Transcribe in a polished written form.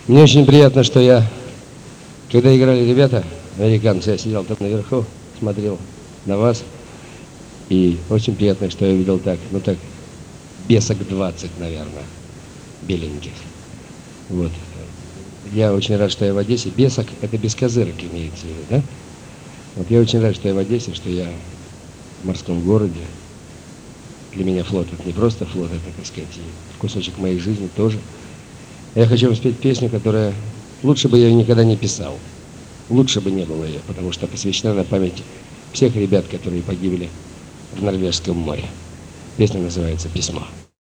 Мне очень приятно, что когда играли ребята, американцы, я сидел там наверху, смотрел на вас. И очень приятно, что я видел так, бесок 20, наверное, беленьких. Вот. Я очень рад, что я в Одессе. Бесок — это без козырок имеется в виду, да? Вот я очень рад, что я в Одессе, что я в морском городе. Для меня флот — это не просто флот, это, так сказать, и кусочек моей жизни тоже. Я хочу вам спеть песню, которая... Лучше бы я ее никогда не писал. Лучше бы не было ее, потому что посвящена на память всех ребят, которые погибли в Норвежском море. Песня называется «Письмо».